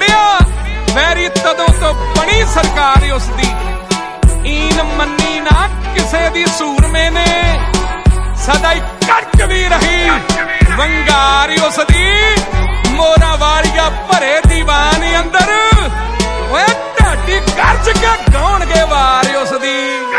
फड़िया vary तदों तो बनी सरकार उसदी ईन मन्नी ना किसे दी सूरमे ने सदा ही कड़क भी रही वंगारी उसदी मोरा वालिया भरे दीवानी अंदर ढाडी गर्ज के गाउणगे वार उसदी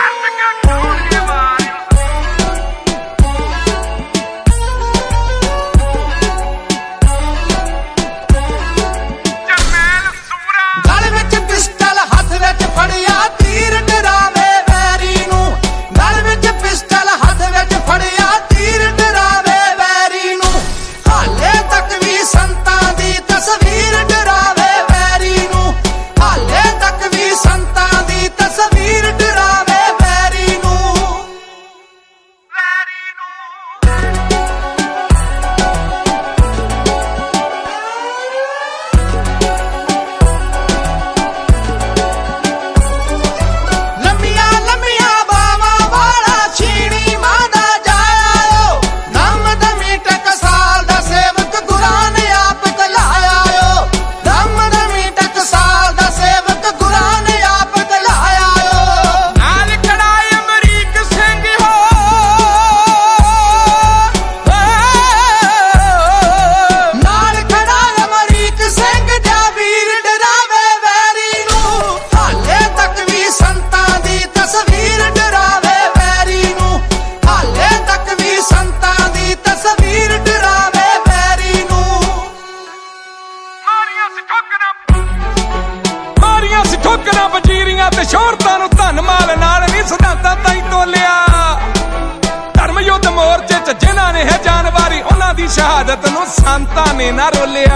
शोहरतां नूं धन माल नाल नहीं सिद्धांतां ताईं तोलिया धर्म युद्ध मोर्चे च जिन्हां ने है जानवारी उन्हां दी शहादत नूं संतां ने ना रोलिया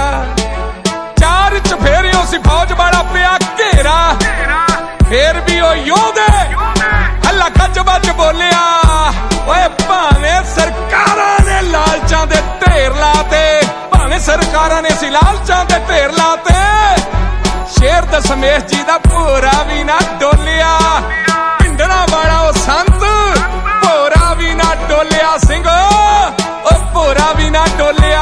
चार चफेरियों सी फौज वाला पिया घेरा फिर भी ओ योधे हल्ला खच बच बोलिया ओए भावें सरकारां ने लालचां दे ढेर लाते भावें सरकारां ने सी लालचां दे ढेर लाते शेर दशमेश जी दा भोरा भी ना डोलिया पिंडरा वाला ओ संत भोरा भी ना डोलिया सिंह ओ भोरा भी ना डोलिया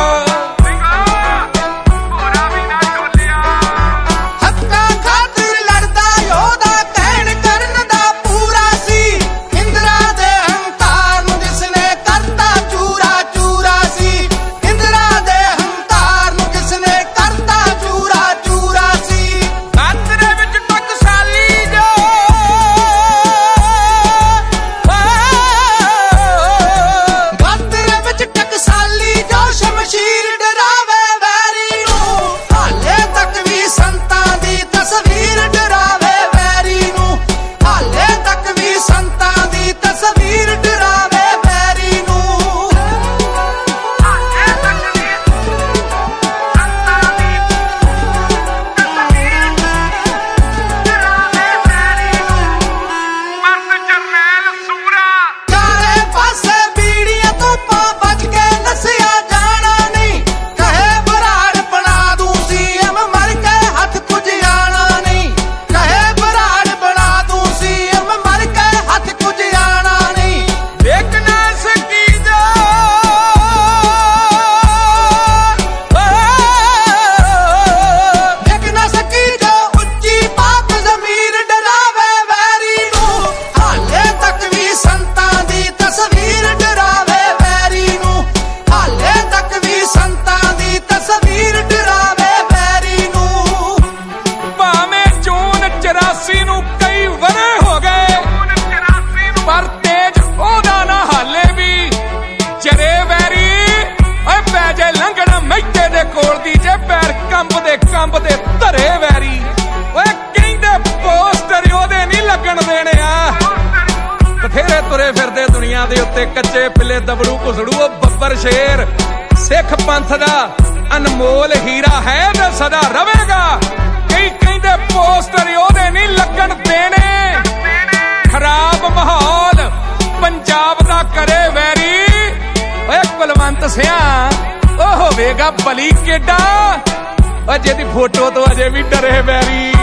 कंबदे धरे वैरी कहंदे पोस्टर ओहदे नहीं लगन देने बथेरे तुरे फिरदे दुनिया दे उत्ते कच्चे पिले दबड़ू घुसड़ू बब्बर शेर सिख पंथ दा अनमोल हीरा है ते सदा रवेगा कई कहंदे पोस्टर ओहदे नहीं लगन देने खराब माहौल पंजाब दा करे वैरी कुलवंत सिंह ओ होवेगा बली केडा जिहदी फोटो तो अजे भी डरे बैरी।